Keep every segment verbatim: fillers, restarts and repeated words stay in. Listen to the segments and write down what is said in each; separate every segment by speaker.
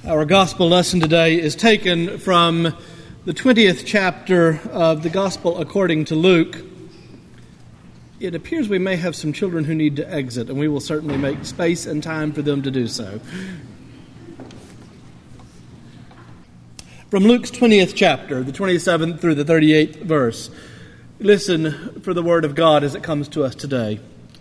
Speaker 1: Our gospel lesson today is taken from the twentieth chapter of the Gospel according to Luke. It appears we may have some children who need to exit, and we will certainly make space and time for them to do so. From Luke's twentieth chapter, the twenty-seventh through the thirty-eighth verse, listen for the word of God as it comes to us today.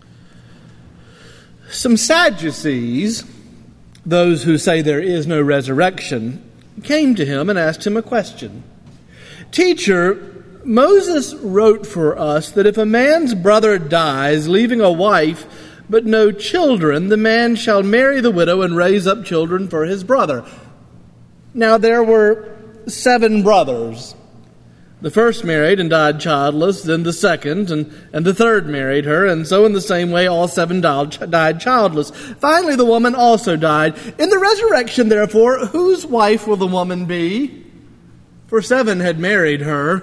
Speaker 1: Some Sadducees, those who say there is no resurrection, came to him and asked him a question. "Teacher, Moses wrote for us that if a man's brother dies, leaving a wife but no children, the man shall marry the widow and raise up children for his brother. Now there were seven brothers. The first married and died childless, then the second, and, and the third married her, and so in the same way all seven died, died childless. Finally the woman also died. In the resurrection, therefore, whose wife will the woman be? For seven had married her."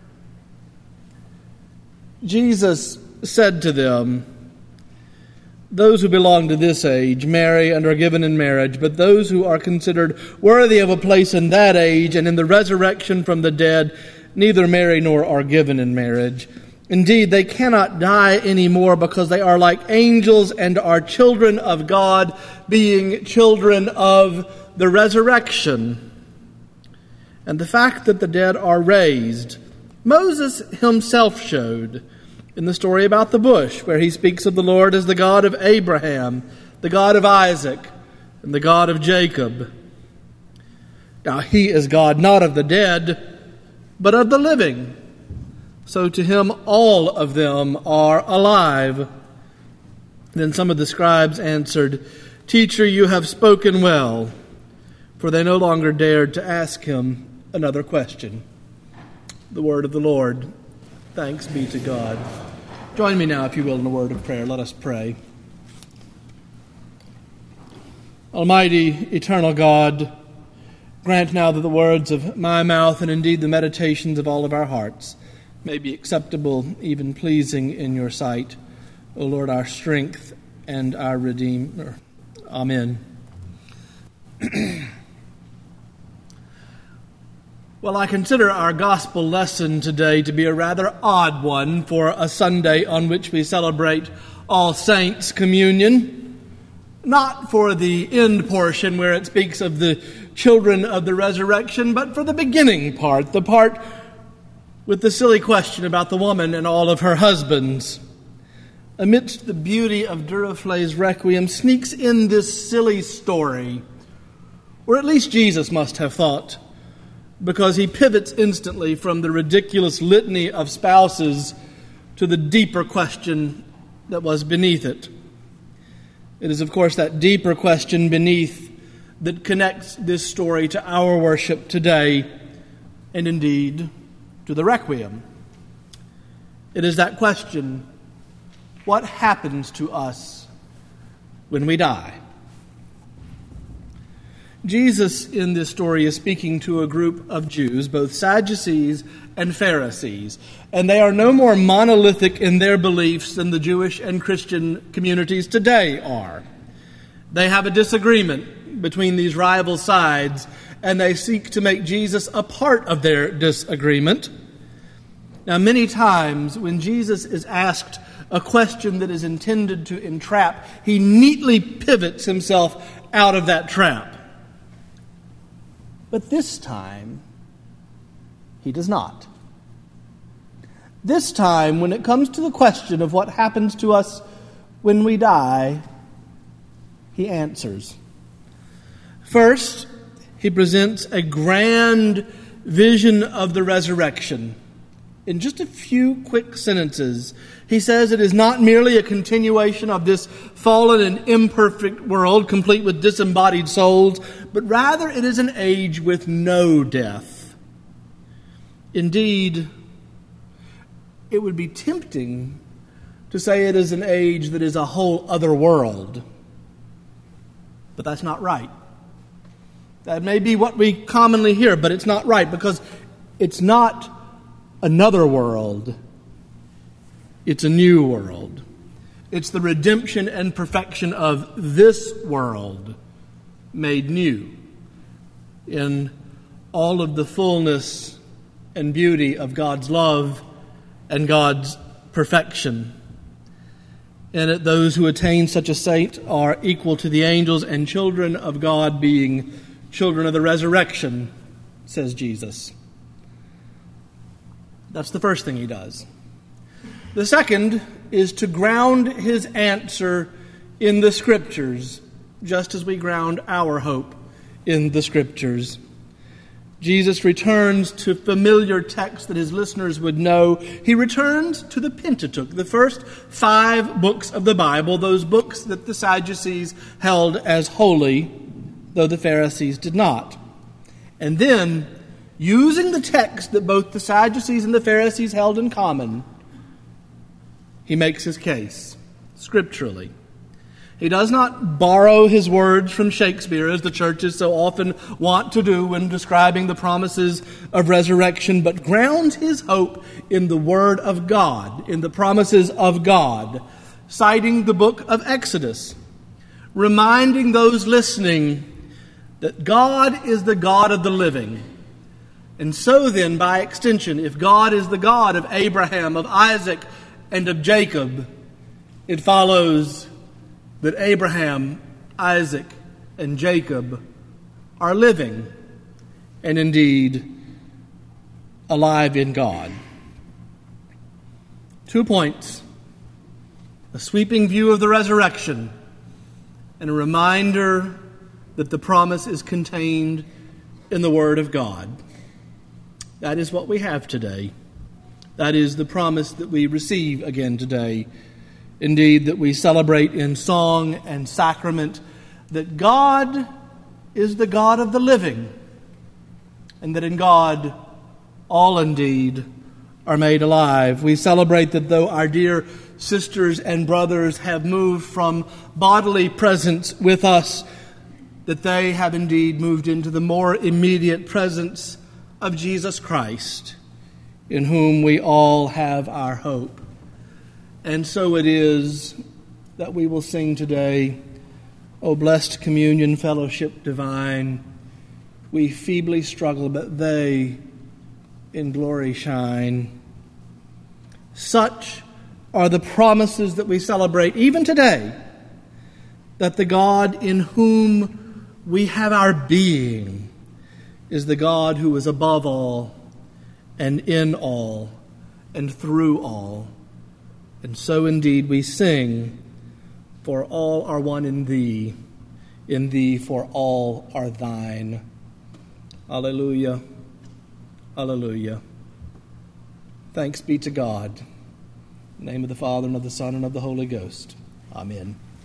Speaker 1: Jesus said to them, "Those who belong to this age marry and are given in marriage, but those who are considered worthy of a place in that age and in the resurrection from the dead neither marry nor are given in marriage. Indeed, they cannot die anymore because they are like angels and are children of God, being children of the resurrection. And the fact that the dead are raised, Moses himself showed in the story about the bush, where he speaks of the Lord as the God of Abraham, the God of Isaac, and the God of Jacob. Now he is God not of the dead, but of the living. So to him all of them are alive." Then some of the scribes answered, "Teacher, you have spoken well." For they no longer dared to ask him another question. The word of the Lord. Thanks be to God. Join me now, if you will, in a word of prayer. Let us pray. Almighty, eternal God, grant now that the words of my mouth and indeed the meditations of all of our hearts may be acceptable, even pleasing in your sight, O Lord, our strength and our Redeemer. Amen. Well, I consider our gospel lesson today to be a rather odd one for a Sunday on which we celebrate All Saints' Communion. Not for the end portion where it speaks of the children of the resurrection, but for the beginning part, the part with the silly question about the woman and all of her husbands. Amidst the beauty of Duruflé's Requiem sneaks in this silly story, or at least Jesus must have thought, because he pivots instantly from the ridiculous litany of spouses to the deeper question that was beneath it. It is, of course, that deeper question beneath that connects this story to our worship today, and indeed to the Requiem. It is that question, what happens to us when we die? Jesus in this story is speaking to a group of Jews, both Sadducees and Pharisees, and they are no more monolithic in their beliefs than the Jewish and Christian communities today are. They have a disagreement between these rival sides, and they seek to make Jesus a part of their disagreement. Now, many times when Jesus is asked a question that is intended to entrap, he neatly pivots himself out of that trap. But this time, he does not. This time, when it comes to the question of what happens to us when we die, he answers. First, he presents a grand vision of the resurrection. In just a few quick sentences, he says it is not merely a continuation of this fallen and imperfect world, complete with disembodied souls, but rather it is an age with no death. Indeed, it would be tempting to say it is an age that is a whole other world. But that's not right. That may be what we commonly hear, but it's not right, because it's not another world. It's a new world. It's the redemption and perfection of this world made new. in all of the fullness and beauty of God's love and God's perfection. And that those who attain such a state are equal to the angels and children of God, being children of the resurrection, says Jesus. That's the first thing he does. The second is to ground his answer in the Scriptures, just as we ground our hope in the Scriptures. Jesus returns to familiar texts that his listeners would know. He returns to the Pentateuch, the first five books of the Bible, those books that the Sadducees held as holy, though the Pharisees did not. And then, using the text that both the Sadducees and the Pharisees held in common, he makes his case scripturally. He does not borrow his words from Shakespeare, as the churches so often want to do when describing the promises of resurrection, but grounds his hope in the Word of God, in the promises of God, citing the book of Exodus, reminding those listening that God is the God of the living. And so then, by extension, if God is the God of Abraham, of Isaac, and of Jacob, it follows that Abraham, Isaac, and Jacob are living and indeed alive in God. Two points: a sweeping view of the resurrection and a reminder that the promise is contained in the Word of God. That is what we have today. That is the promise that we receive again today. Indeed, that we celebrate in song and sacrament, that God is the God of the living, and that in God all indeed are made alive. We celebrate that though our dear sisters and brothers have moved from bodily presence with us, that they have indeed moved into the more immediate presence of Jesus Christ, in whom we all have our hope. And so it is that we will sing today, O blessed communion, fellowship divine, we feebly struggle, but they in glory shine. Such are the promises that we celebrate even today, that the God in whom we have our being is the God who is above all and in all and through all. And so indeed we sing, for all are one in thee, in thee for all are thine. Alleluia, alleluia. Thanks be to God. In the name of the Father, and of the Son, and of the Holy Ghost. Amen.